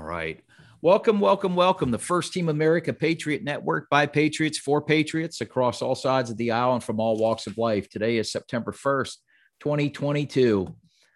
right. Welcome, welcome, welcome. The First Team America Patriot Network by Patriots for Patriots across all sides of the aisle and from all walks of life. Today is September 1st, 2022.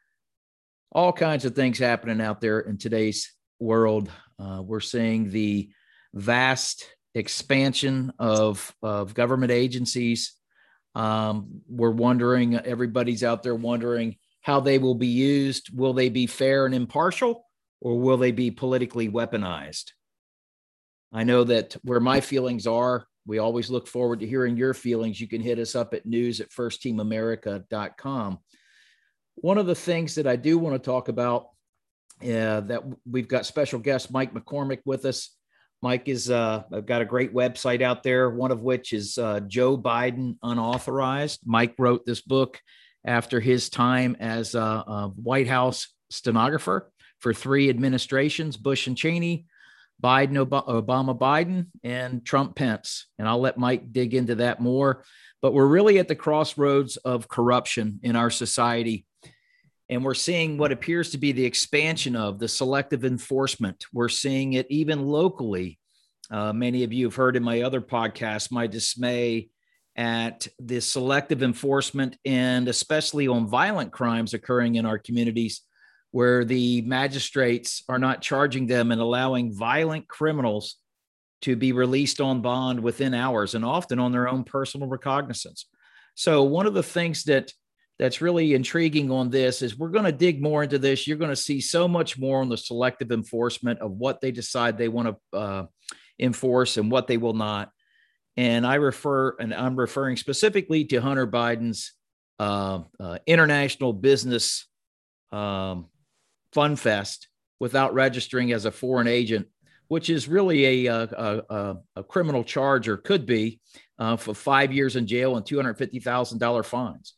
All kinds of things happening out there in today's world. We're seeing the vast expansion of government agencies. We're wondering, everybody's out there wondering how they will be used. Will they be fair and impartial, or will they be politically weaponized? I know that where my feelings are, we always look forward to hearing your feelings. You can hit us up at news@firstteamamerica.com. One of the things that I do want to talk about, that we've got special guest Mike McCormick with us. Mike is I've got a great website out there, one of which is Joe Biden Unauthorized. Mike wrote this book after his time as a White House stenographer for 3 administrations, Bush and Cheney, Biden, Obama, Biden, and Trump, Pence. And I'll let Mike dig into that more. But we're really at the crossroads of corruption in our society. And we're seeing what appears to be the expansion of the selective enforcement. We're seeing it even locally. Many of you have heard in my other podcasts my dismay at the selective enforcement, and especially on violent crimes occurring in our communities, where the magistrates are not charging them and allowing violent criminals to be released on bond within hours and often on their own personal recognizance. So one of the things that's really intriguing on this is we're going to dig more into this. You're going to see so much more on the selective enforcement of what they decide they want to enforce and what they will not. And I'm referring specifically to Hunter Biden's international business fun fest without registering as a foreign agent, which is really a criminal charge, or could be, for 5 years in jail and $250,000 fines.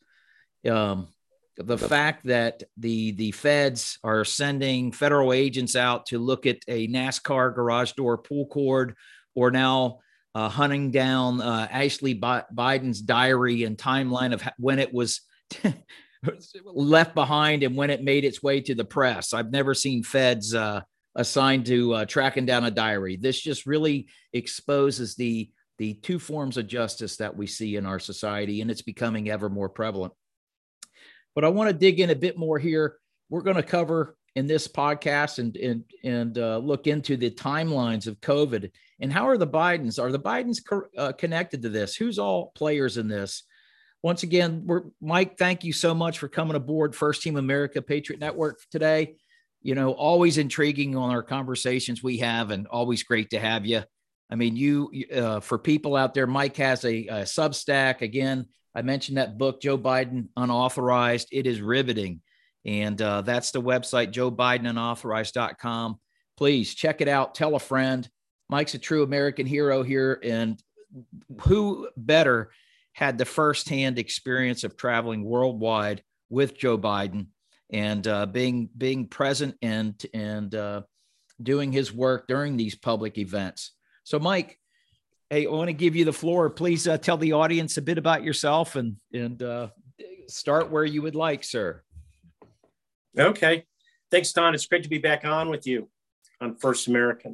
The fact that the feds are sending federal agents out to look at a NASCAR garage door pull cord, or now hunting down Ashley Biden's diary and timeline of when it was left behind and when it made its way to the press. I've never seen feds assigned to tracking down a diary. This just really exposes the 2 forms of justice that we see in our society, and it's becoming ever more prevalent. But I want to dig in a bit more here. We're going to cover in this podcast and look into the timelines of COVID and how are the Bidens connected to this? Who's all players in this? Once again, Mike, thank you so much for coming aboard First Team America Patriot Network today. You know, always intriguing on our conversations we have, and always great to have you. I mean, for people out there, Mike has a Substack. Again, I mentioned that book, Joe Biden Unauthorized. It is riveting. And that's the website, joebidenunauthorized.com. Please check it out. Tell a friend. Mike's a true American hero here. And who better had the firsthand experience of traveling worldwide with Joe Biden and being present and doing his work during these public events. So, Mike, hey, I want to give you the floor. Please tell the audience a bit about yourself and start where you would like, sir. Okay. Thanks, Don. It's great to be back on with you on First American.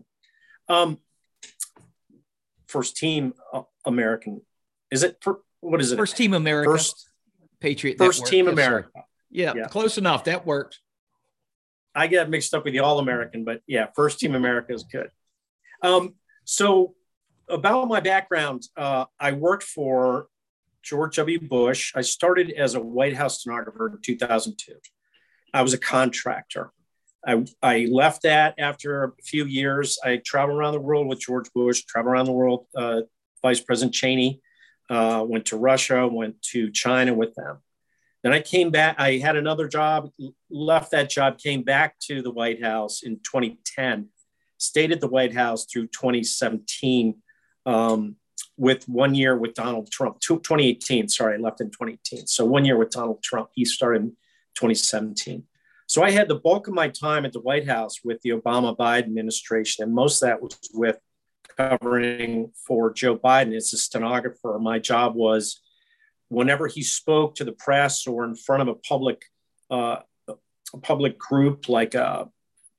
First Team American. Is it? What is it? First Team America. Patriot First Network. Team Yes, America. Yeah, close enough. That worked. I get mixed up with the All-American, but yeah, First Team America is good. So about my background, I worked for George W. Bush. I started as a White House stenographer in 2002. I was a contractor. I left that after a few years. I traveled around the world with George Bush, traveled around the world, Vice President Cheney, went to Russia, went to China with them. Then I came back. I had another job, left that job, came back to the White House in 2010, stayed at the White House through 2017, with 1 year with Donald Trump. 2018, sorry, I left in 2018. So 1 year with Donald Trump. He started in 2017. So I had the bulk of my time at the White House with the Obama-Biden administration, and most of that was with covering for Joe Biden as a stenographer. My job was, whenever he spoke to the press or in front of a public group like a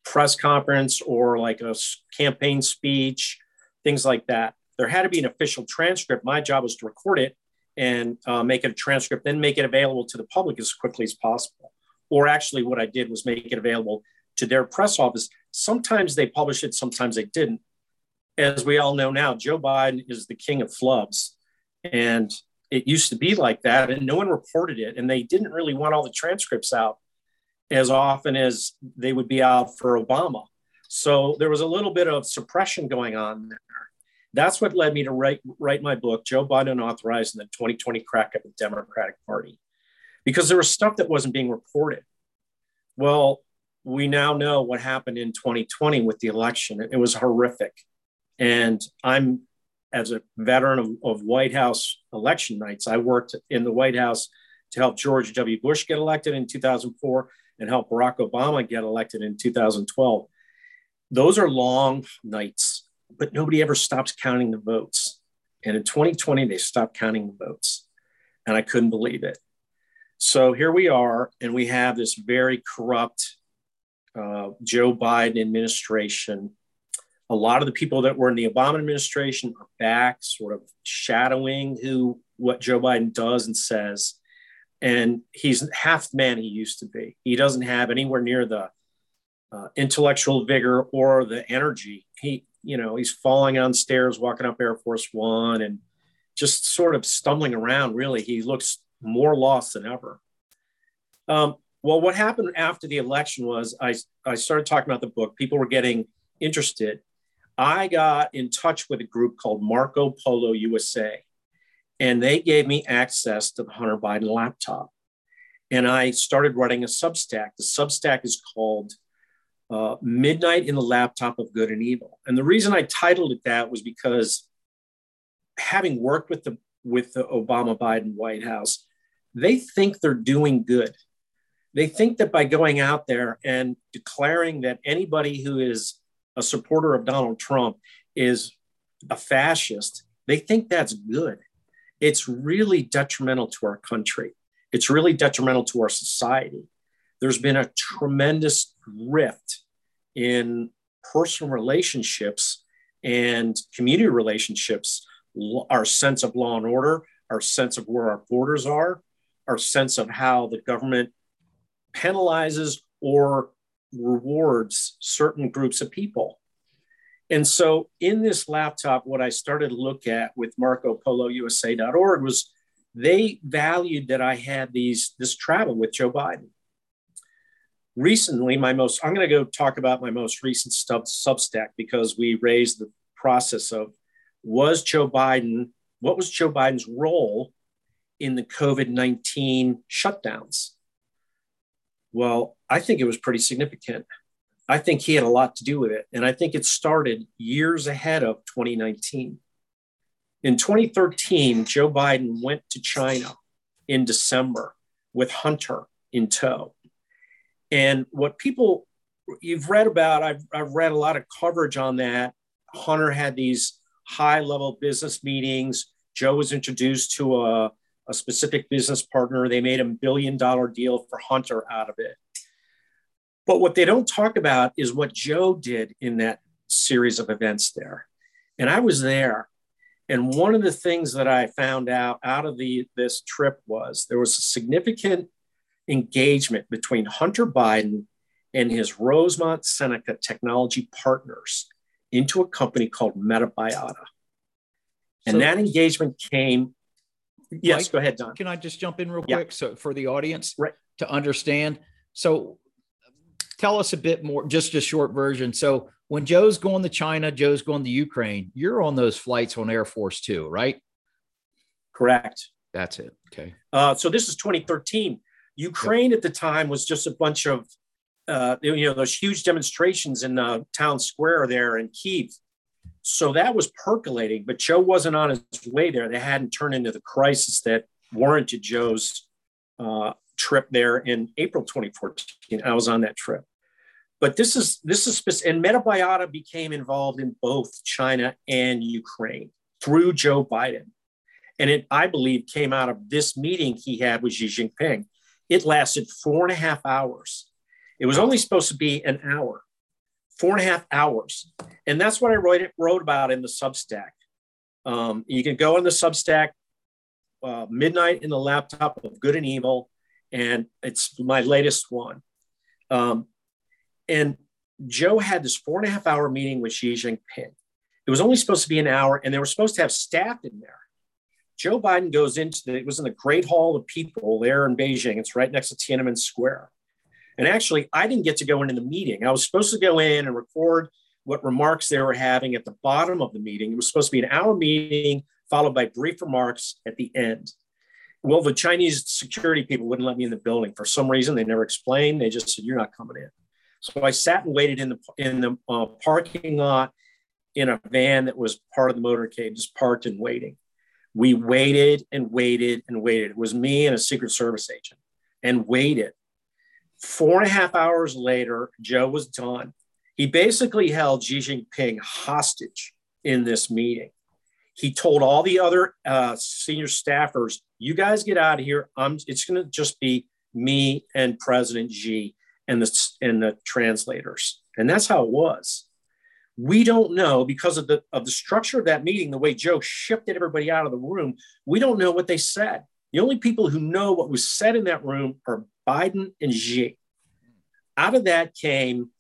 press conference or like a campaign speech, things like that. There had to be an official transcript. My job was to record it and make it a transcript, then make it available to the public as quickly as possible. Or actually what I did was make it available to their press office. Sometimes they published it, sometimes they didn't. As we all know now, Joe Biden is the king of flubs. And it used to be like that, and no one reported it. And they didn't really want all the transcripts out as often as they would be out for Obama. So there was a little bit of suppression going on there. That's what led me to write my book, Joe Biden Authorizing the 2020 Crack of the Democratic Party, because there was stuff that wasn't being reported. Well, we now know what happened in 2020 with the election. It was horrific. And I'm, as a veteran of White House election nights, I worked in the White House to help George W. Bush get elected in 2004 and help Barack Obama get elected in 2012. Those are long nights, but nobody ever stops counting the votes. And in 2020, they stopped counting the votes. And I couldn't believe it. So here we are, and we have this very corrupt Joe Biden administration. A lot of the people that were in the Obama administration are back, sort of shadowing what Joe Biden does and says. And he's half the man he used to be. He doesn't have anywhere near the intellectual vigor or the energy. He's falling on stairs, walking up Air Force One, and just sort of stumbling around. Really, he looks more lost than ever. Well, what happened after the election was I started talking about the book. People were getting interested. I got in touch with a group called Marco Polo USA, and they gave me access to the Hunter Biden laptop. And I started writing a Substack. The Substack is called Midnight in the Laptop of Good and Evil. And the reason I titled it that was because, having worked with the Obama-Biden White House, they think they're doing good. They think that by going out there and declaring that anybody who is a supporter of Donald Trump is a fascist, they think that's good. It's really detrimental to our country. It's really detrimental to our society. There's been a tremendous rift in personal relationships and community relationships, our sense of law and order, our sense of where our borders are, our sense of how the government penalizes or rewards certain groups of people. And so in this laptop, what I started to look at with MarcoPoloUSA.org was they valued that I had this travel with Joe Biden. Recently, I'm going to go talk about my most recent Substack, because we raised the process of what was Joe Biden's role in the COVID-19 shutdowns? Well, I think it was pretty significant. I think he had a lot to do with it. And I think it started years ahead of 2019. In 2013, Joe Biden went to China in December with Hunter in tow. And what you've read about, I've read a lot of coverage on that. Hunter had these high-level business meetings. Joe was introduced to a specific business partner. They made a $1 billion deal for Hunter out of it. But what they don't talk about is what Joe did in that series of events there. And I was there. And one of the things that I found out of this trip was there was a significant engagement between Hunter Biden and his Rosemont Seneca technology partners into a company called Metabiota. And that engagement came. Yes, Mike, go ahead, Don. Can I just jump in real quick? So for the audience to understand. So tell us a bit more, just a short version. So when Joe's going to China, Joe's going to Ukraine, you're on those flights on Air Force Two, right? Correct. That's it. Okay. So this is 2013. Ukraine at the time was just a bunch of, those huge demonstrations in town square there in Kyiv. So that was percolating, but Joe wasn't on his way there. They hadn't turned into the crisis that warranted Joe's trip there in April 2014. I was on that trip. But this is and Metabiota became involved in both China and Ukraine through Joe Biden. And it, I believe, came out of this meeting he had with Xi Jinping. It lasted 4.5 hours. It was only supposed to be an hour. 4.5 hours. And that's what I wrote about in the Substack. You can go on the Substack, Midnight in the Laptop of Good and Evil, and it's my latest one. And Joe had this 4.5 hour meeting with Xi Jinping. It was only supposed to be an hour, and they were supposed to have staff in there. Joe Biden goes it was in the Great Hall of People there in Beijing. It's right next to Tiananmen Square. And actually, I didn't get to go into the meeting. I was supposed to go in and record what remarks they were having at the bottom of the meeting. It was supposed to be an hour meeting followed by brief remarks at the end. Well, the Chinese security people wouldn't let me in the building. For some reason, they never explained. They just said, "You're not coming in." So I sat and waited in the parking lot in a van that was part of the motorcade, just parked and waiting. We waited and waited and waited. It was me and a Secret Service agent, and waited. 4.5 hours later, Joe was done. He basically held Xi Jinping hostage in this meeting. He told all the other senior staffers, "You guys get out of here. It's going to just be me and President Xi and the translators." And that's how it was. We don't know, because of the structure of that meeting, the way Joe shifted everybody out of the room, we don't know what they said. The only people who know what was said in that room are Biden and Xi. Out of that came,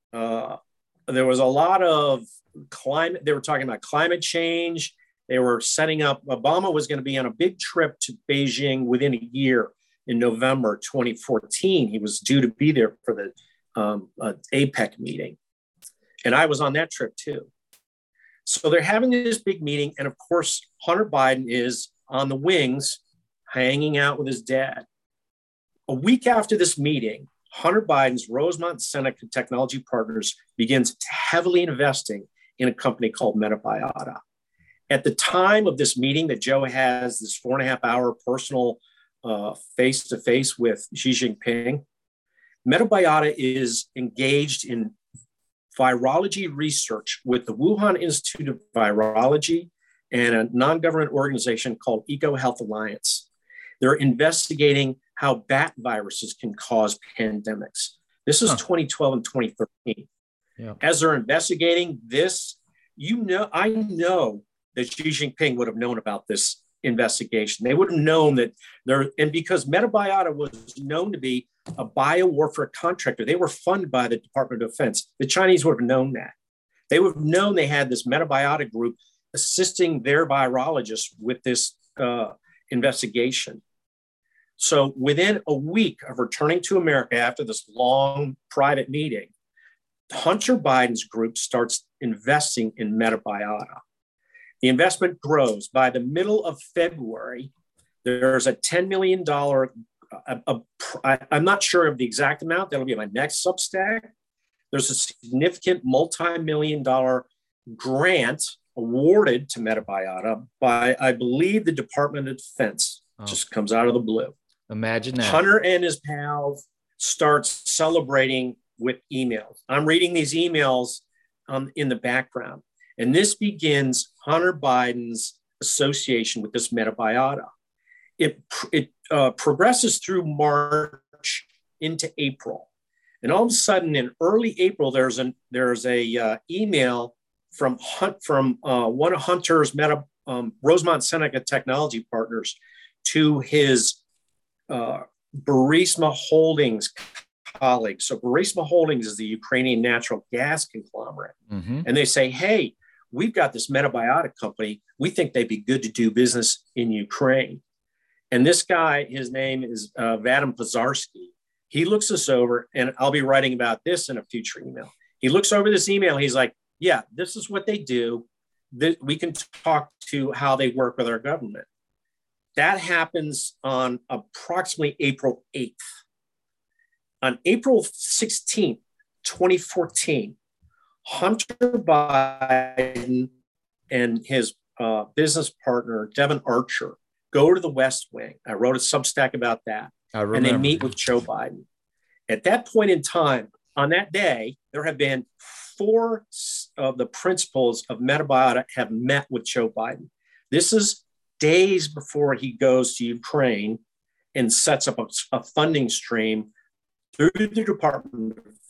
there was a lot of climate. They were talking about climate change. They were setting up, Obama was going to be on a big trip to Beijing within a year in November 2014. He was due to be there for the APEC meeting. And I was on that trip too. So they're having this big meeting. And of course, Hunter Biden is on the wings, hanging out with his dad. A week after this meeting, Hunter Biden's Rosemont Seneca Technology Partners begins heavily investing in a company called Metabiota. At the time of this meeting that Joe has, this 4.5 hour personal face-to-face with Xi Jinping, Metabiota is engaged in virology research with the Wuhan Institute of Virology and a non-government organization called EcoHealth Alliance. They're investigating how bat viruses can cause pandemics. This is 2012 and 2013. Yeah. As they're investigating this, I know that Xi Jinping would have known about this investigation. They would have known that and because Metabiota was known to be a biowarfare contractor, they were funded by the Department of Defense. The Chinese would have known that. They would have known they had this Metabiota group assisting their virologists with this investigation. So within a week of returning to America after this long private meeting, Hunter Biden's group starts investing in Metabiota. The investment grows. By the middle of February, there's a $10 million, I'm not sure of the exact amount. That'll be my next Substack. There's a significant multi-million-dollar grant awarded to Metabiota by, I believe, the Department of Defense. Just comes out of the blue. Imagine that. Hunter and his pals start celebrating with emails. I'm reading these emails in the background. And this begins Hunter Biden's association with this Metabiota. It progresses through March into April. And all of a sudden in early April, there's a email from one of Hunter's Rosemont Seneca Technology Partners to his Burisma Holdings colleagues. So Burisma Holdings is the Ukrainian natural gas conglomerate. Mm-hmm. And they say, "Hey, we've got this Metabiota company. We think they'd be good to do business in Ukraine." And this guy, his name is Vadim Pozharsky. He looks us over, and I'll be writing about this in a future email. He looks over this email. He's like, "Yeah, this is what they do. We can talk to how they work with our government." That happens on approximately April 8th. On April 16th, 2014, Hunter Biden and his business partner, Devon Archer, go to the West Wing. I wrote a Substack about that. And they meet with Joe Biden. At that point in time, on that day, there have been 4 of the principals of Metabiota have met with Joe Biden. This is days before he goes to Ukraine and sets up a funding stream through the Department of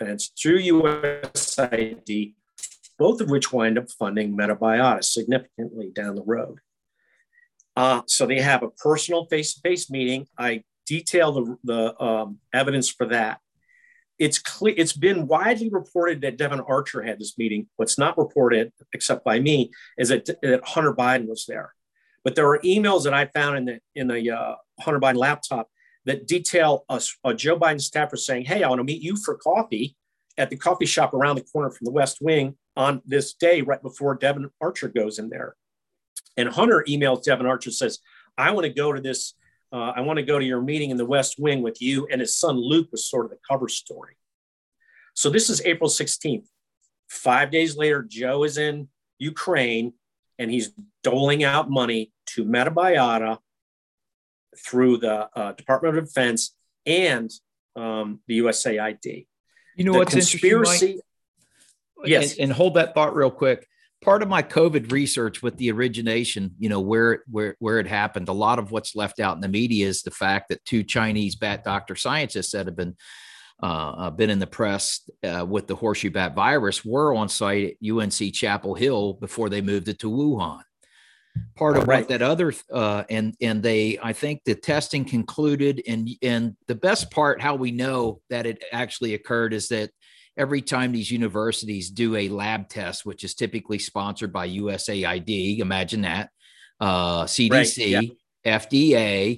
Defense through USAID, both of which wind up funding Metabiota significantly down the road. So they have a personal face-to-face meeting. I detail the evidence for that. It's clear. It's been widely reported that Devon Archer had this meeting. What's not reported, except by me, is that Hunter Biden was there. But there are emails that I found in the Hunter Biden laptop that detail a Joe Biden staffer saying, "Hey, I want to meet you for coffee at the coffee shop around the corner from the West Wing on this day, right before Devon Archer goes in there." And Hunter emails Devon Archer, says, "I want to go to this. I want to go to your meeting in the West Wing with you." And his son Luke was sort of the cover story. So this is April 16th. 5 days later, Joe is in Ukraine and he's doling out money to Metabiota through the Department of Defense and the USAID. You know what's interesting, Mike? Yes. And hold that thought real quick. Part of my COVID research with the origination, where it happened, a lot of what's left out in the media is the fact that 2 Chinese bat doctor scientists that have been in the press with the horseshoe bat virus were on site at UNC Chapel Hill before they moved it to Wuhan. Part of what that other and they, I think the testing concluded, and the best part, how we know that it actually occurred, is that every time these universities do a lab test, which is typically sponsored by USAID, imagine that, CDC, FDA,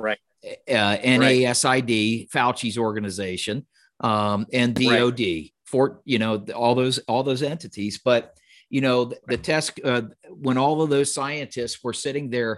NASID, Fauci's organization, and DOD, for all those entities. But the test, when all of those scientists were sitting there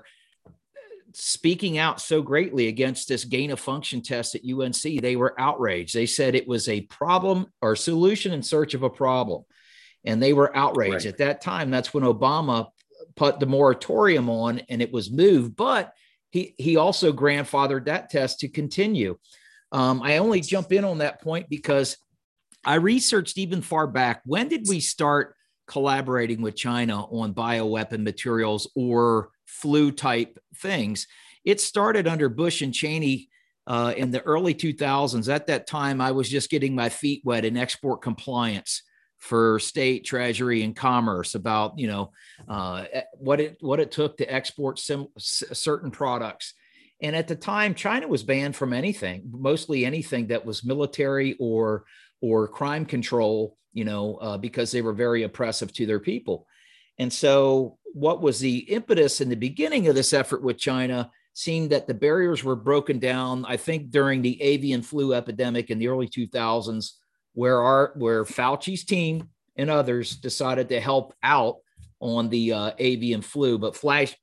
speaking out so greatly against this gain of function test at UNC, they were outraged. They said it was a problem or solution in search of a problem. And they were outraged. At that time, that's when Obama put the moratorium on and it was moved, but he also grandfathered that test to continue. I only jump in on that point because I researched even far back. When did we start collaborating with China on bioweapon materials or flu type things? It started under Bush and Cheney in the early 2000s. At that time, I was just getting my feet wet in export compliance for state treasury and commerce about, what it took to export certain products. And at the time, China was banned from anything, mostly anything that was military or crime control, because they were very oppressive to their people. And so what was the impetus in the beginning of this effort with China, seeing that the barriers were broken down, I think during the avian flu epidemic in the early 2000s, where Fauci's team and others decided to help out on the avian flu. But flash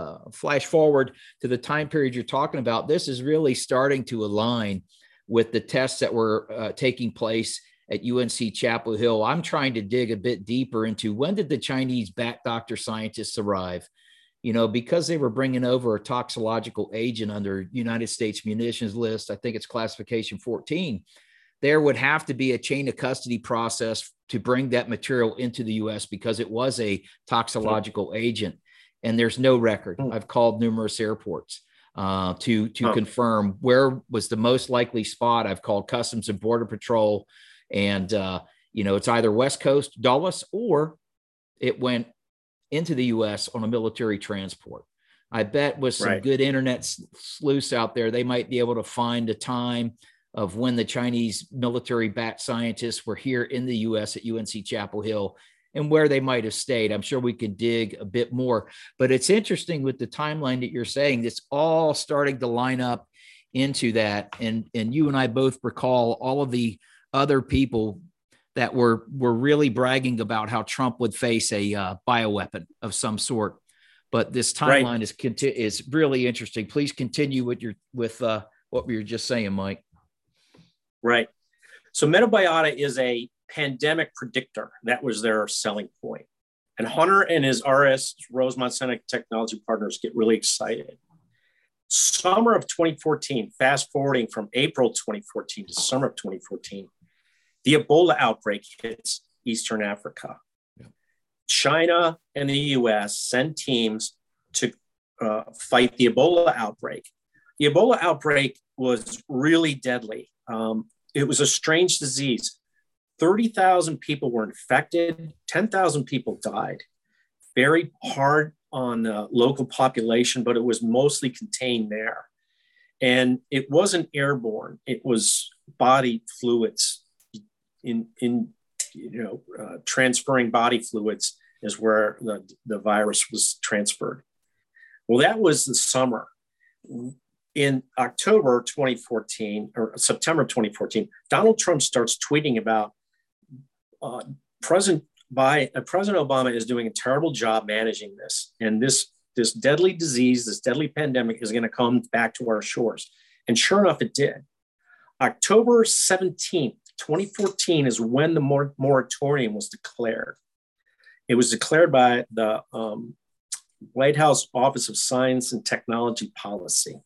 forward to the time period you're talking about, this is really starting to align with the tests that were taking place at UNC Chapel Hill. I'm trying to dig a bit deeper into when did the Chinese bat doctor scientists arrive? Because they were bringing over a toxicological agent under United States munitions list, I think it's classification 14, there would have to be a chain of custody process to bring that material into the U.S. because it was a toxicological agent. And there's no record. I've called numerous airports to confirm where was the most likely spot. I've called Customs and Border Patrol, and it's either West Coast, Dulles, or it went into the U.S. on a military transport. I bet with some good internet sleuths out there, they might be able to find a time of when the Chinese military bat scientists were here in the U.S. at UNC Chapel Hill and where they might have stayed. I'm sure we could dig a bit more, but it's interesting with the timeline that you're saying, it's all starting to line up into that. And you and I both recall all of the other people that were really bragging about how Trump would face a bioweapon of some sort. But this timeline is really interesting. Please continue with what we were just saying, Mike. Right. So Metabiota is a pandemic predictor. That was their selling point. And Hunter and his RS Rosemont Center technology partners get really excited. Summer of 2014, fast forwarding from April 2014 to summer of 2014, the Ebola outbreak hits Eastern Africa. Yeah. China and the US send teams to fight the Ebola outbreak. The Ebola outbreak was really deadly. It was a strange disease. 30,000 people were infected, 10,000 people died. Very hard on the local population, but it was mostly contained there. And it wasn't airborne; it was body fluids transferring body fluids is where the virus was transferred. Well, that was the summer. In October 2014 or September 2014, Donald Trump starts tweeting about President Obama is doing a terrible job managing this, and this deadly disease, this deadly pandemic is going to come back to our shores. And sure enough, it did. October 17th, 2014 is when the moratorium was declared. It was declared by the White House Office of Science and Technology Policy.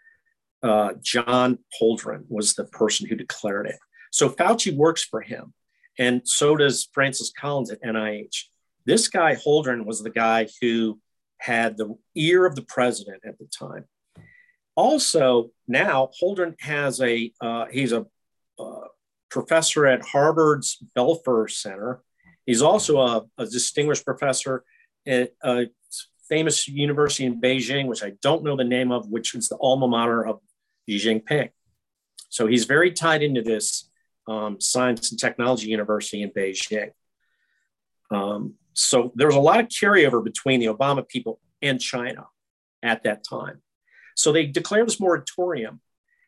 John Holdren was the person who declared it. So Fauci works for him, and so does Francis Collins at NIH. This guy, Holdren, was the guy who had the ear of the president at the time. Also, now Holdren has he's a professor at Harvard's Belfer Center. He's also a distinguished professor at a famous university in Beijing, which I don't know the name of, which is the alma mater of Xi Jinping. So he's very tied into this science and technology university in Beijing. So there was a lot of carryover between the Obama people and China at that time. So they declared this moratorium.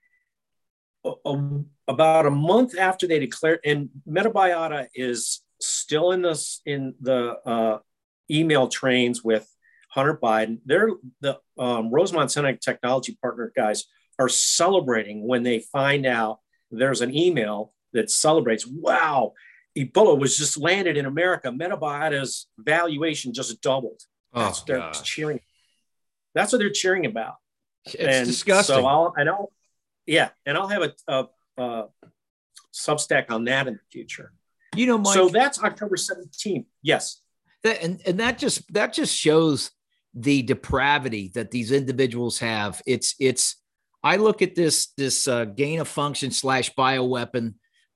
About a month after they declared, and Metabiota is still in the email trains with Hunter Biden. They're the Rosemont Senate Technology Partner guys are celebrating when they find out there's an email that celebrates, wow, Ebola was just landed in America. Metabiota's valuation just doubled. That's they're cheering. That's what they're cheering about. It's disgusting. So I'll have a Substack on that in the future. Mike, so that's October 17th. Yes. That just shows the depravity that these individuals have. I look at this gain of function / bioweapon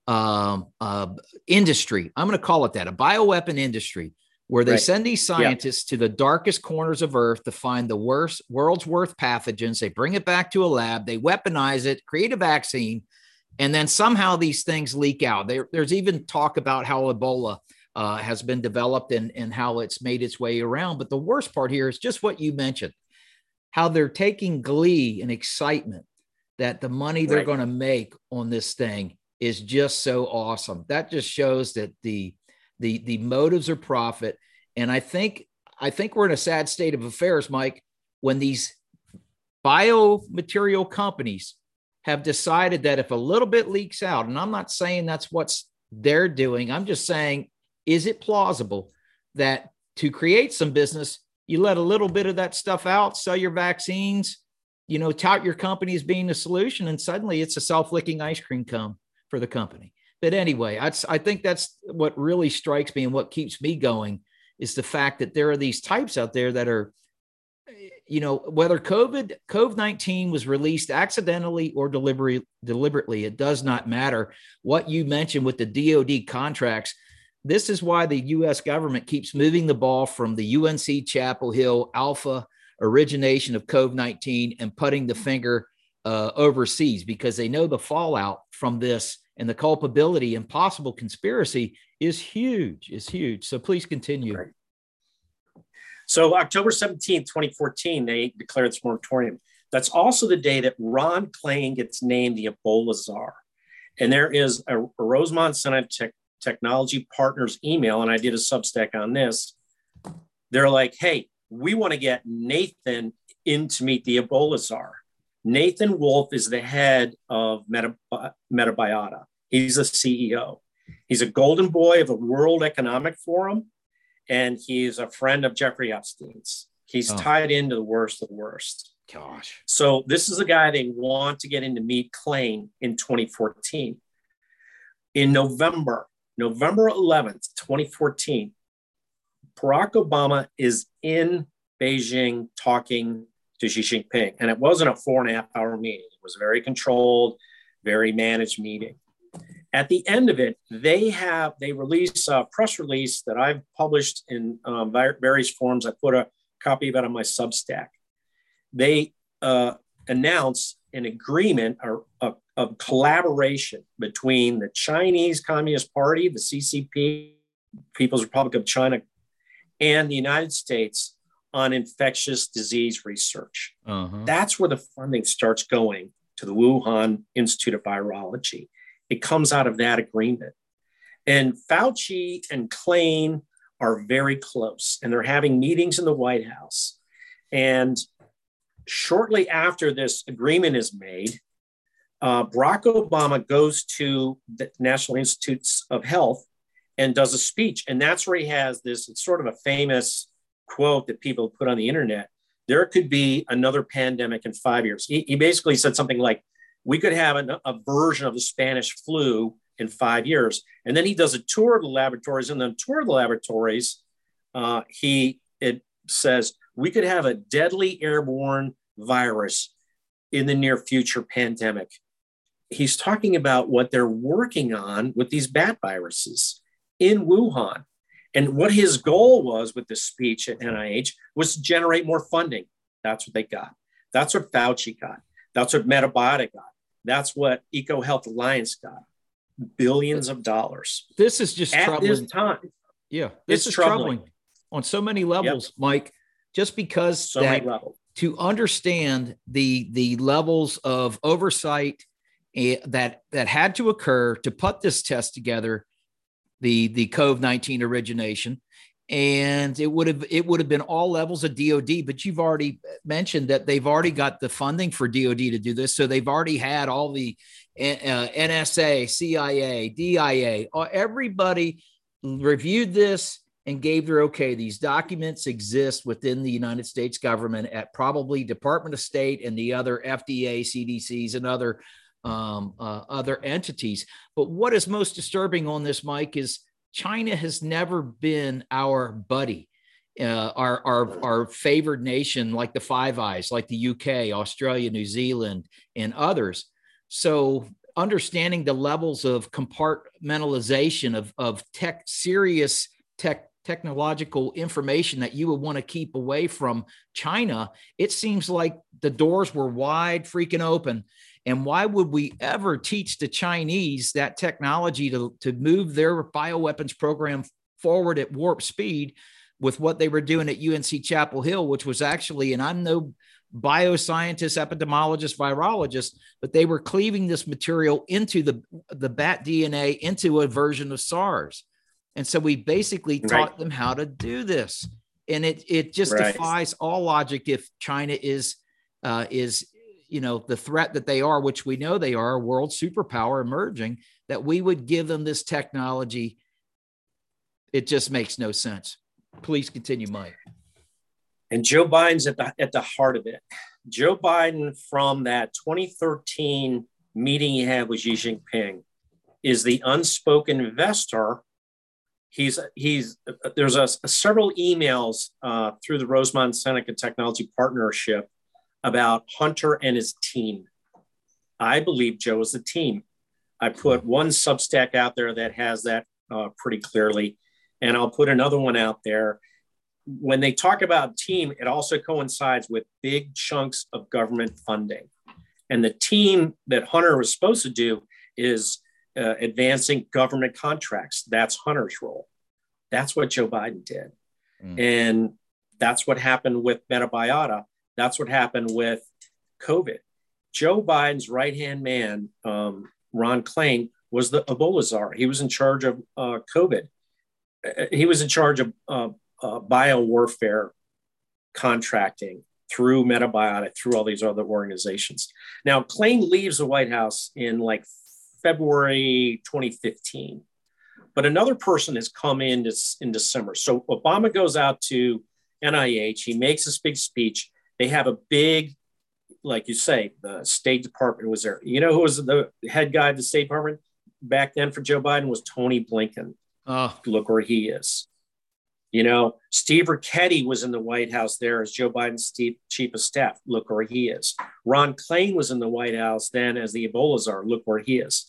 industry. I'm going to call it that, a bioweapon industry, where they send these scientists to the darkest corners of Earth to find the world's worst pathogens. They bring it back to a lab, they weaponize it, create a vaccine, and then somehow these things leak out. There's even talk about how Ebola has been developed and how it's made its way around. But the worst part here is just what you mentioned, how they're taking glee and excitement that the money they're going to make on this thing is just so awesome. That just shows that the motives are profit. And I think we're in a sad state of affairs, Mike, when these biomaterial companies have decided that if a little bit leaks out, and I'm not saying that's what they're doing, I'm just saying, is it plausible that to create some business, you let a little bit of that stuff out, sell your vaccines, tout your company as being the solution, and suddenly it's a self-licking ice cream cone for the company. But anyway, I think that's what really strikes me and what keeps me going is the fact that there are these types out there that are, whether COVID-19 was released accidentally or deliberately, it does not matter. What you mentioned with the DoD contracts, this is why the U.S. government keeps moving the ball from the UNC Chapel Hill alpha origination of COVID-19 and putting the finger overseas, because they know the fallout from this and the culpability and possible conspiracy is huge. So please continue. Right. So October 17th, 2014, they declared this moratorium. That's also the day that Ron Klain gets named the Ebola czar. And there is a Rosemont Senate Technology Partners email, and I did a Substack on this. They're like, hey, we want to get Nathan in to meet the Ebola czar. Nathan Wolf is the head of Metabiota. He's a CEO. He's a golden boy of the World Economic Forum, and he's a friend of Jeffrey Epstein's. He's tied into the worst of the worst. Gosh. So this is a guy they want to get in to meet Klain in 2014. In November 11th, 2014, Barack Obama is in Beijing talking to Xi Jinping. And it wasn't a 4.5 hour meeting. It was a very controlled, very managed meeting. At the end of it, they release a press release that I've published in various forms. I put a copy of it on my Substack. They announce an agreement or of collaboration between the Chinese Communist Party, the CCP, People's Republic of China, and the United States on infectious disease research. That's where the funding starts going to the Wuhan Institute of Virology. It comes out of that agreement. And Fauci and Klain are very close, and they're having meetings in the White House. And shortly after this agreement is made, Barack Obama goes to the National Institutes of Health and does a speech. And that's where he has this, it's sort of a famous quote that people put on the internet. There could be another pandemic in 5 years. He basically said something like, we could have a version of the Spanish flu in 5 years. And then he does a tour of the laboratories. And then tour of the laboratories, it says, we could have a deadly airborne virus in the near future pandemic. He's talking about what they're working on with these bat viruses in Wuhan. And what his goal was with this speech at NIH was to generate more funding. That's what they got. That's what Fauci got. That's what Metabiotic got. That's what EcoHealth Alliance got. Billions of dollars. This is just at troubling. This time. Yeah, this is troubling on so many levels, Mike. Just because to understand the levels of oversight that had to occur to put this test together, the COVID-19 origination, and it would have been all levels of DOD. But you've already mentioned that they've already got the funding for DOD to do this, so they've already had all the NSA, CIA, DIA, everybody reviewed this and gave their okay. These documents exist within the United States government at probably Department of State and the other FDA, CDCs, and other entities. But what is most disturbing on this, Mike, is China has never been our buddy, our favored nation, like the Five Eyes, like the UK, Australia, New Zealand, and others. So understanding the levels of compartmentalization of serious technological information that you would want to keep away from China, it seems like the doors were wide freaking open. And why would we ever teach the Chinese that technology to move their bioweapons program forward at warp speed with what they were doing at UNC Chapel Hill, which was actually, and I'm no bioscientist, epidemiologist, virologist, but they were cleaving this material into the bat DNA into a version of SARS. And so we basically taught them how to do this. And it just defies all logic if China is the threat that they are, which we know they are, a world superpower emerging, that we would give them this technology. It just makes no sense. Please continue, Mike. And Joe Biden's at the heart of it. Joe Biden, from that 2013 meeting he had with Xi Jinping, is the unspoken investor. There's several emails through the Rosemont Seneca Technology Partnership about Hunter and his team. I believe Joe is the team. I put one Substack out there that has that pretty clearly, and I'll put another one out there. When they talk about team, it also coincides with big chunks of government funding. And the team that Hunter was supposed to do is advancing government contracts. That's Hunter's role. That's what Joe Biden did. And that's what happened with Metabiota. That's what happened with COVID. Joe Biden's right-hand man, Ron Klain, was the Ebola czar. He was in charge of COVID. He was in charge of biowarfare contracting through Metabiota, through all these other organizations. Now, Klain leaves the White House in like February 2015, but another person has come in December. So Obama goes out to NIH. He makes this big speech. They have a big, like you say, the State Department was there. You know who was the head guy of the State Department back then for Joe Biden? Was Tony Blinken. Look where he is. You know, Steve Ricchetti was in the White House there as Joe Biden's chief of staff. Look where he is. Ron Klain was in the White House then as the Ebola czar. Look where he is.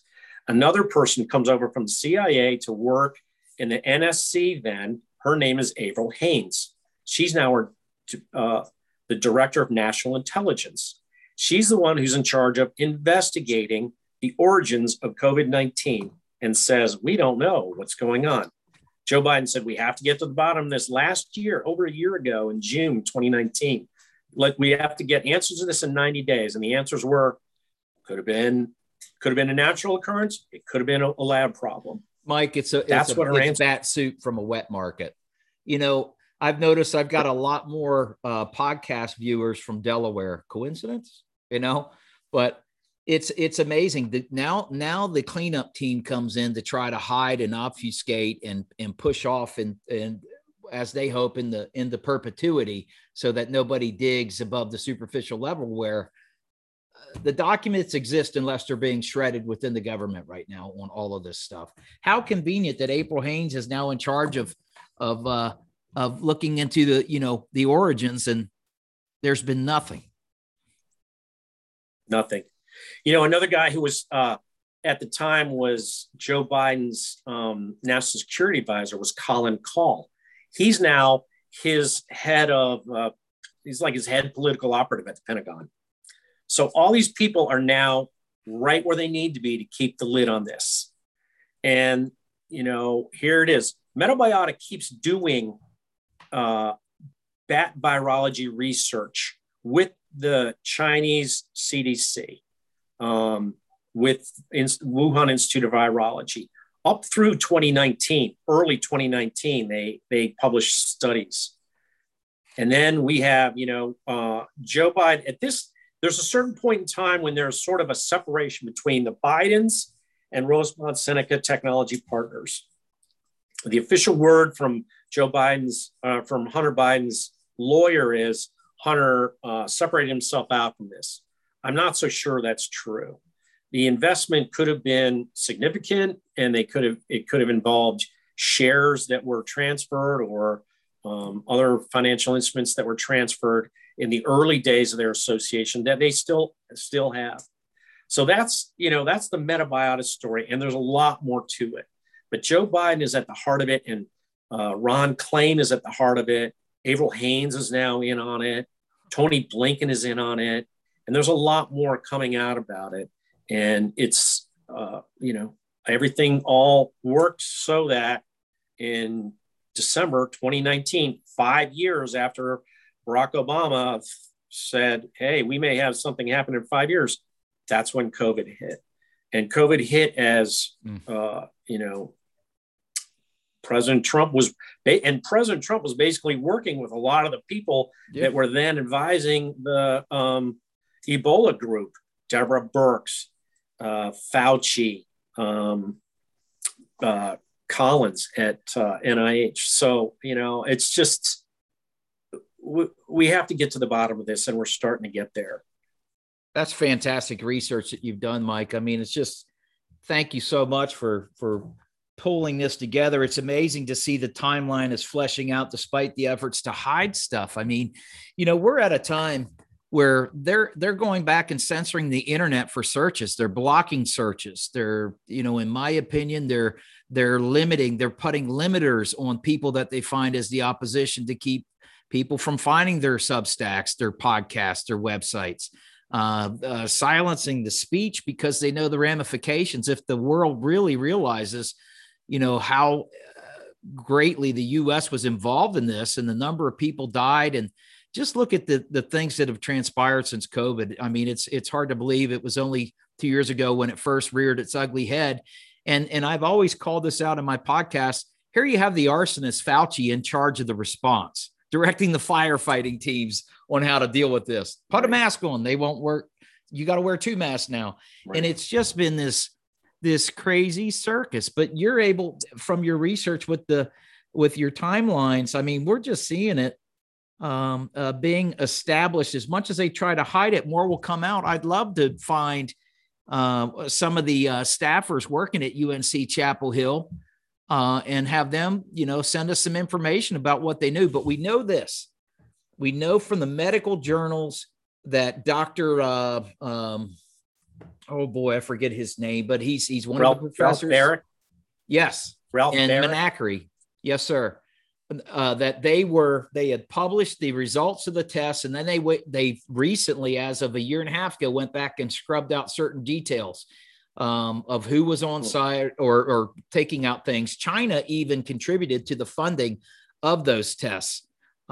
Another person comes over from the CIA to work in the NSC then. Her name is Avril Haines. She's now the director of national intelligence. She's the one who's in charge of investigating the origins of COVID-19 and says, we don't know what's going on. Joe Biden said, we have to get to the bottom of this last year, over a year ago in June 2019. Like, we have to get answers to this in 90 days. And the answers were, could have been a natural occurrence. It could have been a lab problem. Mike, it's bat soup from a wet market. You know, I've noticed I've got a lot more podcast viewers from Delaware. Coincidence? You know, but it's amazing that now the cleanup team comes in to try to hide and obfuscate and push off and as they hope into perpetuity, so that nobody digs above the superficial level where the documents exist unless they're being shredded within the government right now on all of this stuff. How convenient that Avril Haines is now in charge of looking into the origins, and there's been nothing. Nothing. You know, another guy who was at the time was Joe Biden's national security advisor was Colin Kahl. He's now his head of, he's like his head political operative at the Pentagon. So all these people are now right where they need to be to keep the lid on this. And, you know, here it is. Metabiota keeps doing bat virology research with the Chinese CDC, with Wuhan Institute of Virology. Up through 2019, early 2019, they published studies. And then we have, Joe Biden at this, there's a certain point in time when there's sort of a separation between the Bidens and Rosemont Seneca Technology Partners. The official word from Joe Biden's, from Hunter Biden's lawyer is Hunter separated himself out from this. I'm not so sure that's true. The investment could have been significant, and it could have involved shares that were transferred or other financial instruments that were transferred in the early days of their association that they still have. So that's the Metabiota story, and there's a lot more to it. But Joe Biden is at the heart of it, and Ron Klain is at the heart of it. Avril Haines is now in on it. Tony Blinken is in on it, and there's a lot more coming out about it. And it's, everything all worked so that in December 2019, 5 years after Barack Obama said, hey, we may have something happen in 5 years, that's when COVID hit. And COVID hit as, President Trump was basically working with a lot of the people that were then advising the Ebola group, Deborah Birx, Fauci, Collins at NIH. So, it's just, we have to get to the bottom of this, and we're starting to get there. That's fantastic research that you've done, Mike. I mean, it's just, thank you so much for pulling this together. It's amazing to see the timeline is fleshing out despite the efforts to hide stuff. I mean, we're at a time where they're going back and censoring the internet for searches. They're blocking searches. They're, in my opinion, they're putting limiters on people that they find as the opposition to keep people from finding their Substacks, their podcasts, their websites, silencing the speech because they know the ramifications. If the world really realizes, how greatly the U.S. was involved in this and the number of people died, and just look at the things that have transpired since COVID. I mean, it's hard to believe it was only 2 years ago when it first reared its ugly head. And I've always called this out in my podcast. Here you have the arsonist Fauci in charge of the response, directing the firefighting teams on how to deal with this. Put a mask on. They won't work. You got to wear 2 masks now. Right. And it's just been this crazy circus. But you're able, from your research with your timelines, I mean, we're just seeing it being established. As much as they try to hide it, more will come out. I'd love to find some of the staffers working at UNC Chapel Hill and have them, send us some information about what they knew. But we know this. We know from the medical journals that Dr. Oh boy, I forget his name, but he's one Ralph, of the professors. Ralph Barrett. Yes. Ralph And Barrett. Menachri. Yes, sir. That they had published the results of the tests, and then they recently, as of a year and a half ago, went back and scrubbed out certain details of who was on site or taking out things. China even contributed to the funding of those tests.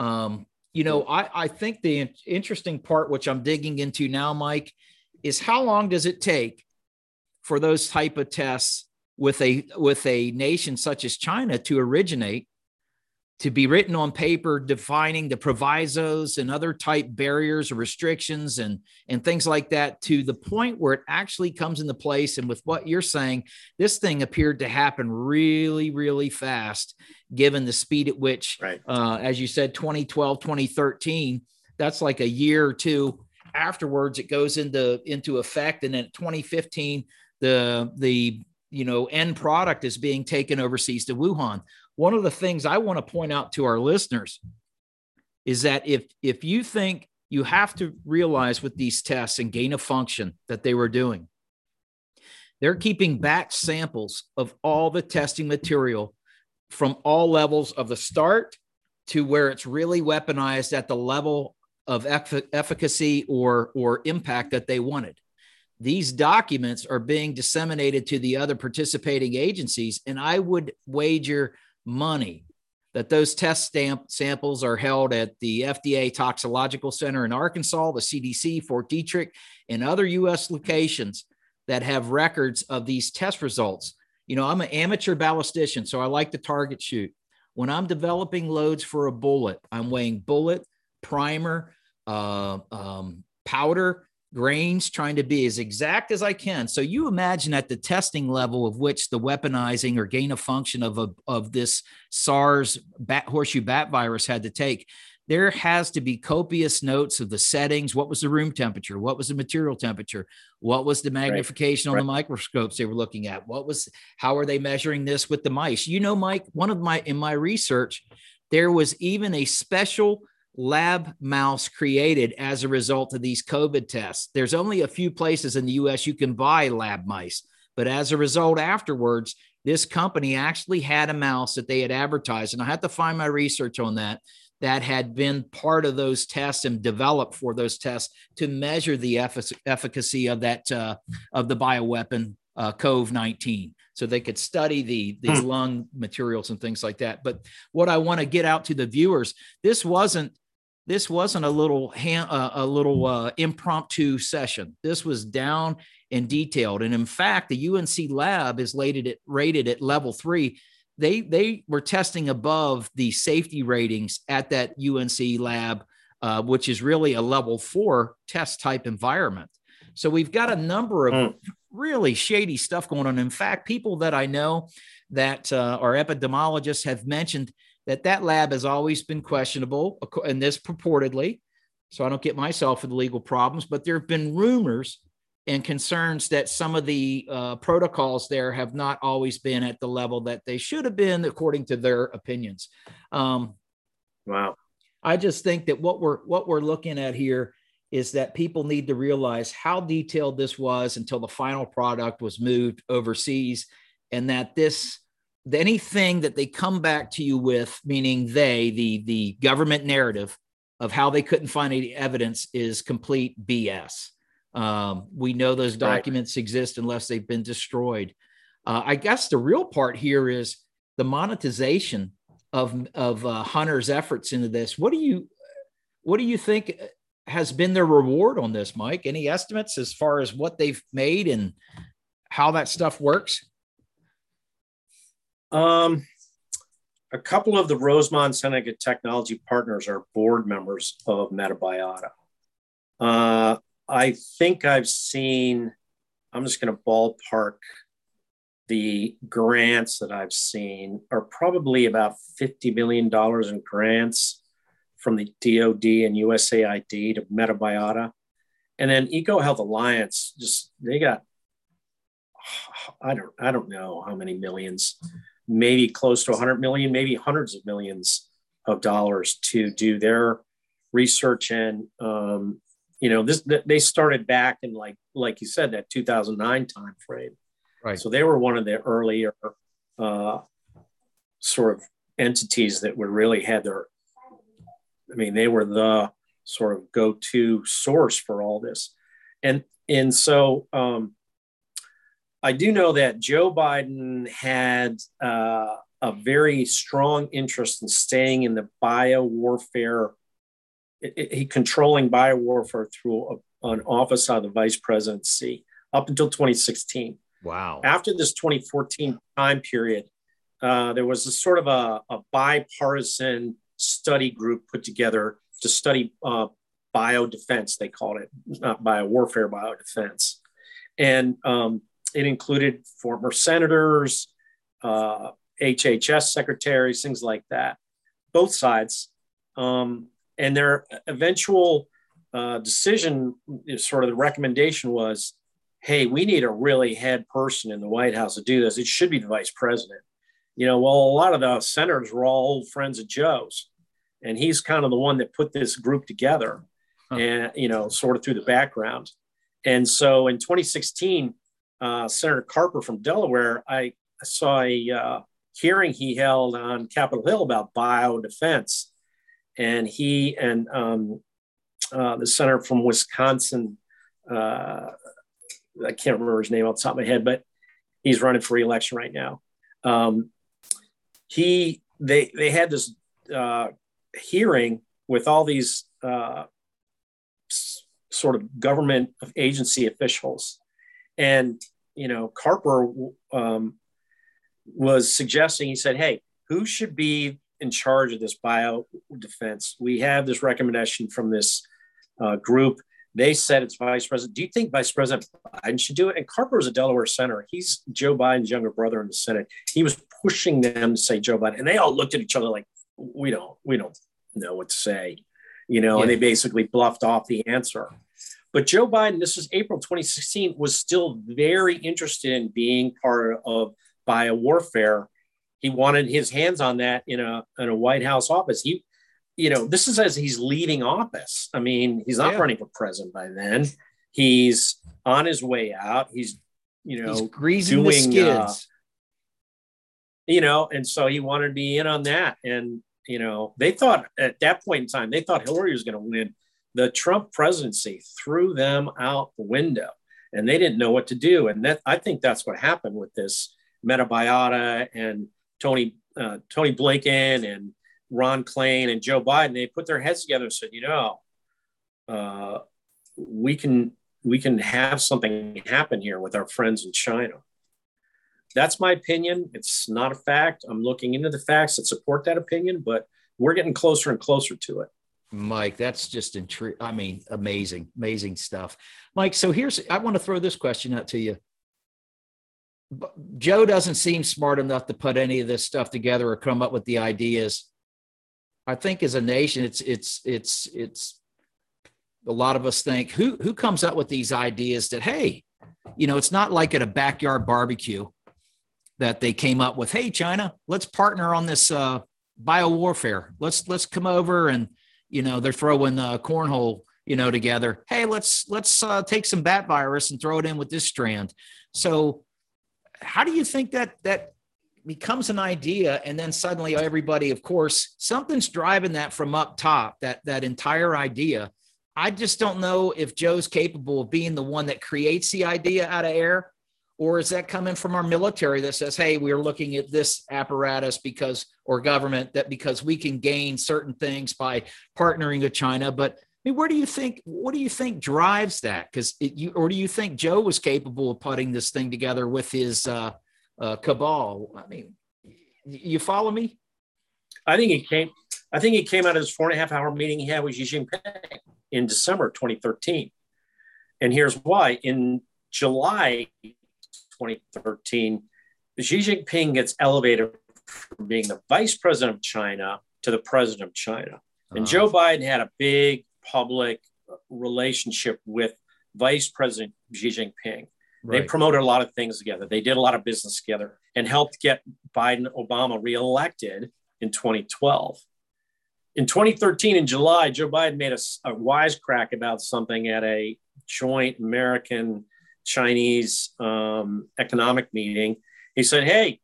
I think the interesting part, which I'm digging into now, Mike, is how long does it take for those type of tests with a nation such as China to originate, to be written on paper, defining the provisos and other type barriers or restrictions and things like that, to the point where it actually comes into place. And with what you're saying, this thing appeared to happen really, really fast, given the speed at which, right. As you said, 2012, 2013, that's like a year or two afterwards, it goes into effect. And then 2015, the end product is being taken overseas to Wuhan. One of the things I want to point out to our listeners is that if you think, you have to realize with these tests and gain of function that they were doing, they're keeping back samples of all the testing material from all levels of the start to where it's really weaponized at the level of efficacy or impact that they wanted. These documents are being disseminated to the other participating agencies, and I would wager money that those test samples are held at the FDA Toxicological Center in Arkansas, the CDC, Fort Detrick, and other U.S. locations that have records of these test results. I'm an amateur ballistician, so I like to target shoot. When I'm developing loads for a bullet, I'm weighing bullet, primer, powder, grains, trying to be as exact as I can. So you imagine at the testing level of which the weaponizing or gain of function of this SARS horseshoe bat virus had to take, there has to be copious notes of the settings. What was the room temperature? What was the material temperature? What was the magnification on the microscopes they were looking at? How are they measuring this with the mice? Mike, in my research, there was even a special lab mouse created as a result of these COVID tests. There's only a few places in the US you can buy lab mice, but as a result, afterwards, this company actually had a mouse that they had advertised, and I had to find my research on that had been part of those tests and developed for those tests to measure the efficacy of that of the bioweapon COVID-19. So they could study the lung materials and things like that. But what I want to get out to the viewers, this wasn't a little impromptu session. This was down and detailed. And in fact, the UNC lab is rated at level 3. They were testing above the safety ratings at that UNC lab, which is really a level 4 test type environment. So we've got a number of really shady stuff going on. In fact, people that I know that are epidemiologists have mentioned that lab has always been questionable, and this purportedly, so I don't get myself into legal problems, but there have been rumors and concerns that some of the protocols there have not always been at the level that they should have been, according to their opinions. Wow. I just think that what we're looking at here is that people need to realize how detailed this was until the final product was moved overseas, and that anything that they come back to you with, meaning the government narrative of how they couldn't find any evidence, is complete BS. We know those documents exist unless they've been destroyed. I guess the real part here is the monetization of Hunter's efforts into this. What do you think has been their reward on this, Mike? Any estimates as far as what they've made and how that stuff works? A couple of the Rosemont Seneca Technology partners are board members of Metabiota. I think I've seen, I'm just going to ballpark, the grants that I've seen are probably about $50 million in grants from the DOD and USAID to Metabiota. And then EcoHealth Alliance, they got, I don't know how many millions, maybe close to 100 million, maybe hundreds of millions of dollars to do their research and they started back in like you said, that 2009 time frame. Right. So they were one of the earlier sort of entities that were really had their, they were the sort of go-to source for all this. And so I do know that Joe Biden had a very strong interest in staying in the biowarfare, controlling biowarfare through an office out of the vice presidency up until 2016. Wow. After this 2014 time period, there was a sort of a bipartisan study group put together to study biodefense, they called it, not biowarfare, biodefense. And it included former senators, HHS secretaries, things like that, both sides. And their eventual decision, sort of the recommendation was, hey, we need a really head person in the White House to do this. It should be the vice president. Well, a lot of the senators were all old friends of Joe's, and he's kind of the one that put this group together and, sort of through the background. And so in 2016, Senator Carper from Delaware, I saw a hearing he held on Capitol Hill about biodefense. And he and the senator from Wisconsin, I can't remember his name off the top of my head, but he's running for re-election right now. They had this hearing with all these sort of government agency officials, and Carper was suggesting, he said, hey, who should be in charge of this bio defense? We have this recommendation from this group. They said it's vice president. Do you think Vice President Biden should do it? And Carper is a Delaware senator. He's Joe Biden's younger brother in the Senate. He was pushing them to say Joe Biden, and they all looked at each other like, we don't know what to say, and they basically bluffed off the answer. But Joe Biden, this is April 2016, was still very interested in being part of biowarfare. He wanted his hands on that in a White House office. This is as he's leaving office. He's not running for president by then. He's on his way out. He's greasing the skids. And so he wanted to be in on that. And, they thought at that point in time, they thought Hillary was going to win. The Trump presidency threw them out the window, and they didn't know what to do. And I think that's what happened with this Meta Biota and Tony Blinken and Ron Klain and Joe Biden. They put their heads together and said, we can have something happen here with our friends in China. That's my opinion. It's not a fact. I'm looking into the facts that support that opinion, but we're getting closer and closer to it. Mike, that's just amazing stuff. Mike, so I want to throw this question out to you. Joe doesn't seem smart enough to put any of this stuff together or come up with the ideas. I think as a nation, it's a lot of us think who comes up with these ideas that, hey, it's not like at a backyard barbecue that they came up with, hey, China, let's partner on this biowarfare. Let's come over and, they're throwing cornhole, together. Hey, let's take some bat virus and throw it in with this strand. So how do you think that becomes an idea, and then suddenly everybody, of course, something's driving that from up top, that entire idea. I just don't know if Joe's capable of being the one that creates the idea out of air, or is that coming from our military that says, hey, we're looking at this apparatus or government because we can gain certain things by partnering with China. But what do you think drives that? Or do you think Joe was capable of putting this thing together with his cabal? You follow me? I think it came out of his 4.5-hour meeting he had with Xi Jinping in December 2013. And here's why. In July 2013, Xi Jinping gets elevated from being the vice president of China to the president of China. And Joe Biden had a big public relationship with Vice President Xi Jinping. Right. They promoted a lot of things together. They did a lot of business together and helped get Obama reelected in 2012. In 2013, in July, Joe Biden made a wisecrack about something at a joint American-Chinese economic meeting. He said, hey,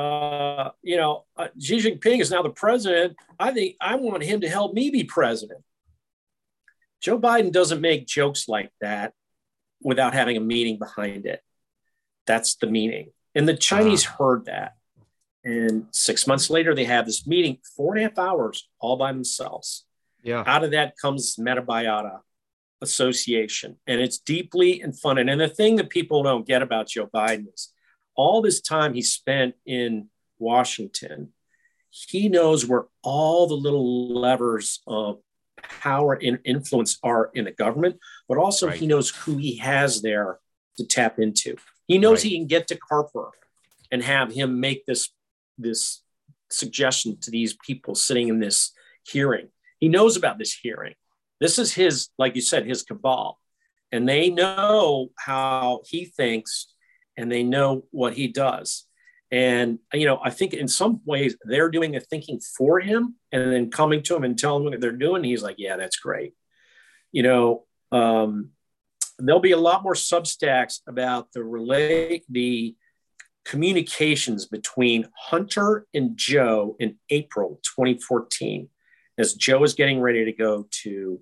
Xi Jinping is now the president. I think I want him to help me be president. Joe Biden doesn't make jokes like that without having a meaning behind it. That's the meaning. And the Chinese heard that. And 6 months later, they have this meeting, 4.5 hours, all by themselves. Yeah. Out of that comes Metabiota Association. And it's deeply and fun. And the thing that people don't get about Joe Biden is all this time he spent in Washington, he knows where all the little levers of power and influence are in the government, but also he knows who he has there to tap into. He knows he can get to Carper and have him make this suggestion to these people sitting in this hearing. He knows about this hearing. This is his, like you said, his cabal. And they know how he thinks and they know what he does. And, I think in some ways they're doing the thinking for him and then coming to him and telling him what they're doing. He's like, yeah, that's great. There'll be a lot more Substacks about the communications between Hunter and Joe in April 2014, as Joe is getting ready to go to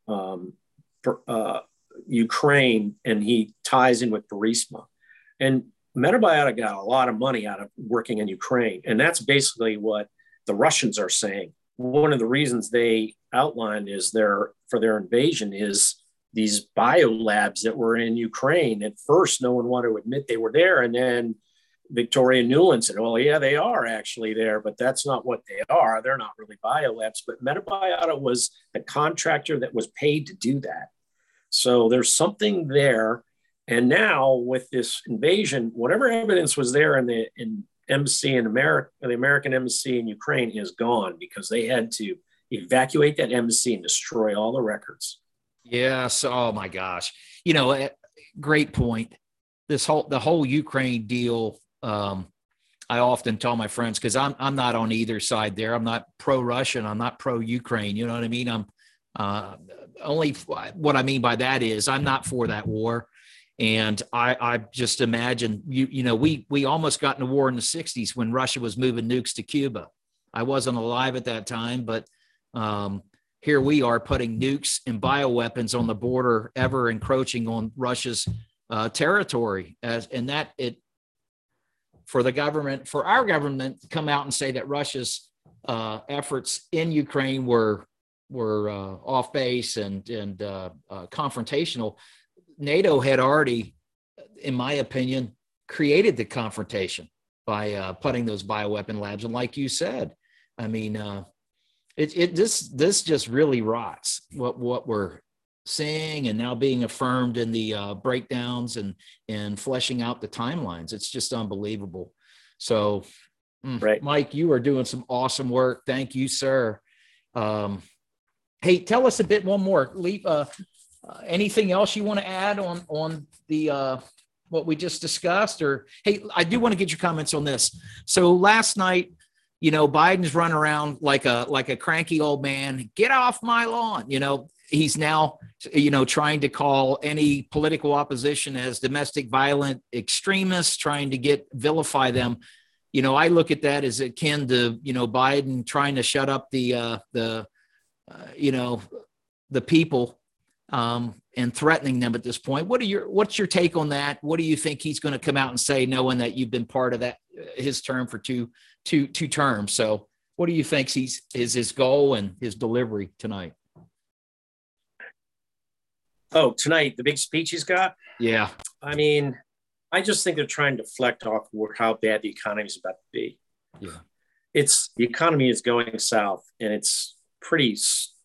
Ukraine, and he ties in with Burisma. And Metabiota got a lot of money out of working in Ukraine. And that's basically what the Russians are saying. One of the reasons they outlined is for their invasion is these biolabs that were in Ukraine. At first, no one wanted to admit they were there. And then Victoria Nuland said, well, yeah, they are actually there, but that's not what they are. They're not really biolabs. But Metabiota was the contractor that was paid to do that. So there's something there. And now with this invasion, whatever evidence was there in the embassy in America, the American embassy in Ukraine is gone because they had to evacuate that embassy and destroy all the records. Yes. Oh my gosh. Great point. The whole Ukraine deal. I often tell my friends, because I'm not on either side there. I'm not pro-Russian. I'm not pro-Ukraine. You know what I mean? I'm only what I mean by that is I'm not for that war. And I just imagine we almost got in a war in the 60s when Russia was moving nukes to Cuba. I wasn't alive at that time, but here we are putting nukes and bioweapons on the border, ever encroaching on Russia's territory. For our government to come out and say that Russia's efforts in Ukraine were off base and confrontational. NATO had already, in my opinion, created the confrontation by putting those bioweapon labs. And like you said, I mean, this just really rots what we're seeing and now being affirmed in the breakdowns and fleshing out the timelines. It's just unbelievable. So, Mike, you are doing some awesome work. Thank you, sir. Hey, tell us a bit one more. Anything else you want to add on the what we just discussed? Or hey, I do want to get your comments on this. So last night, Biden's running around like a cranky old man. Get off my lawn. He's now trying to call any political opposition as domestic violent extremists, trying to vilify them. I look at that as akin to Biden trying to shut up the people. And threatening them at this point. What's your take on that? What do you think he's going to come out and say, knowing that you've been part of that his term for two terms? So, what do you think is his goal and his delivery tonight? Oh, tonight, the big speech he's got? Yeah. I mean, I just think they're trying to deflect off how bad the economy is about to be. Yeah. The economy is going south, and it's pretty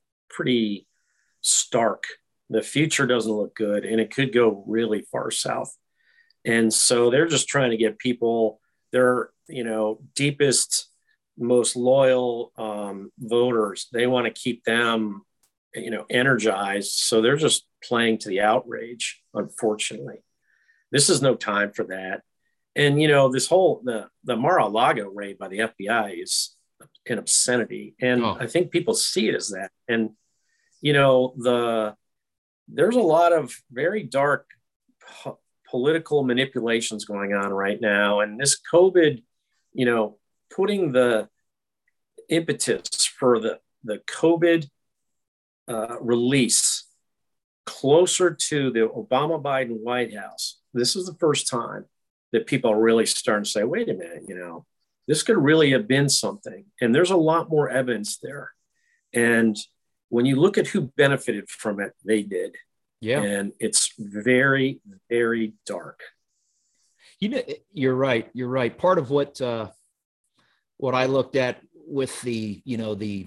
stark. The future doesn't look good, and it could go really far south. And so they're just trying to get people, their deepest, most loyal voters. They want to keep them, energized. So they're just playing to the outrage. Unfortunately, this is no time for that. And this whole the Mar-a-Lago raid by the FBI is an obscenity. And Oh, I think people see it as that. And, you know, there's a lot of very dark political manipulations going on right now. And this COVID, you know, putting the impetus for the COVID release closer to the Obama Biden White House. This is the first time that people are really starting to say, wait a minute, you know, this could really have been something. And there's a lot more evidence there. And when you look at who benefited from it, they did. yeah. And it's very, very dark. You know, you're right. You're right. Part of what I looked at with the, you know, the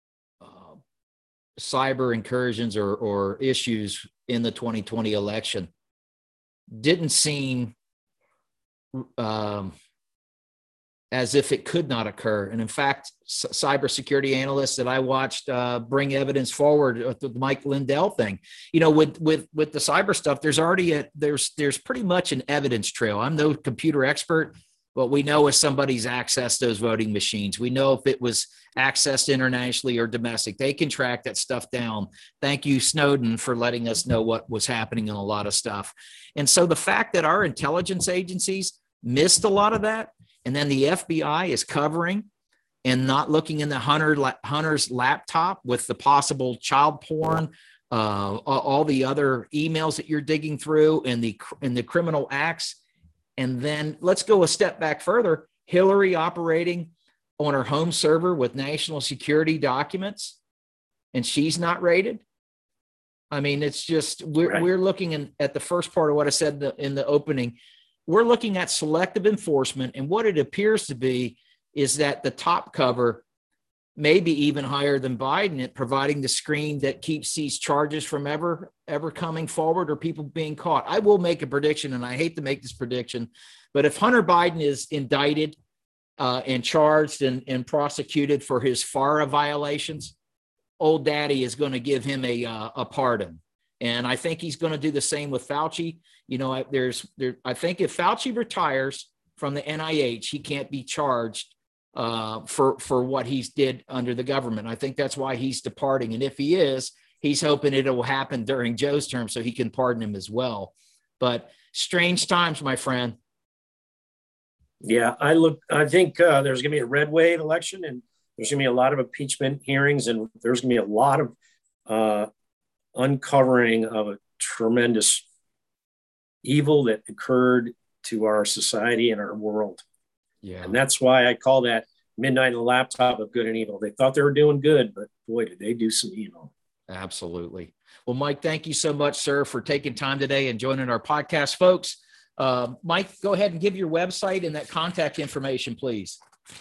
cyber incursions or issues in the 2020 election didn't seem as if it could not occur. And in fact, cybersecurity analysts that I watched bring evidence forward with the Mike Lindell thing, you know, with the cyber stuff, there's already there's pretty much an evidence trail. I'm no computer expert, but we know if somebody's accessed those voting machines, we know if it was accessed internationally or domestic, they can track that stuff down. Thank you, Snowden, for letting us know what was happening in a lot of stuff. And so the fact that our intelligence agencies missed a lot of that, and then the FBI is covering and not looking in the Hunter's laptop with the possible child porn, all the other emails that you're digging through and the criminal acts. And then let's go a step back further. Hillary operating on her home server with national security documents, and she's not rated. I mean, it's just, we're looking at the first part of what I said in the opening. We're looking at selective enforcement, and what it appears to be is that the top cover may be even higher than Biden at providing the screen that keeps these charges from ever coming forward or people being caught. I will make a prediction, and I hate to make this prediction, but if Hunter Biden is indicted and charged and prosecuted for his FARA violations, old daddy is going to give him a pardon. And I think he's going to do the same with Fauci. You know, I think if Fauci retires from the NIH, he can't be charged for what he's did under the government. I think that's why he's departing. And if he is, he's hoping it will happen during Joe's term so he can pardon him as well. But strange times, my friend. Yeah, I think there's going to be a red wave election, and there's going to be a lot of impeachment hearings, and there's going to be a lot of uncovering of a tremendous evil that occurred to our society and our world. Yeah. And that's why I call that midnight in the laptop of good and evil. They thought they were doing good, but boy, did they do some evil. Absolutely. Well, Mike, thank you so much, sir, for taking time today and joining our podcast, folks. Mike, go ahead and give your website and that contact information, please.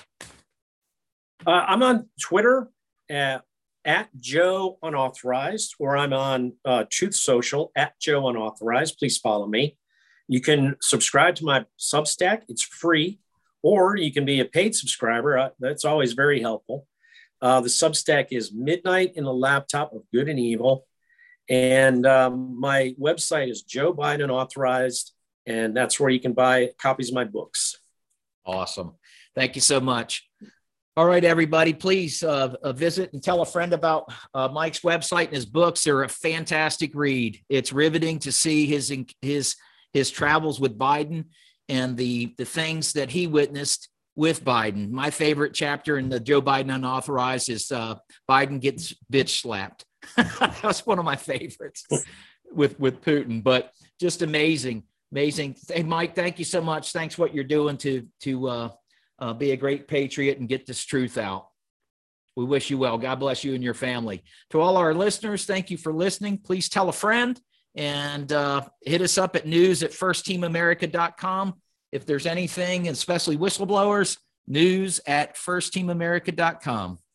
I'm on Twitter at Joe Unauthorized, or I'm on Truth Social at Joe Unauthorized. Please follow me. You can subscribe to my Substack. It's free, or you can be a paid subscriber. That's always very helpful. The Substack is Midnight in the Laptop of Good and Evil. And my website is Joe Biden Authorized, and that's where you can buy copies of my books. Awesome. Thank you so much. All right, everybody, please visit and tell a friend about Mike's website and his books. They're a fantastic read. It's riveting to see his travels with Biden and the things that he witnessed with Biden. My favorite chapter in the Joe Biden Unauthorized is Biden gets bitch slapped. That's one of my favorites with Putin, but just amazing. Hey, Mike, thank you so much. Thanks what you're doing to be a great patriot and get this truth out. We wish you well. God bless you and your family. To all our listeners, thank you for listening. Please tell a friend and hit us up at news@firstteamamerica.com. If there's anything, especially whistleblowers, news@firstteamamerica.com.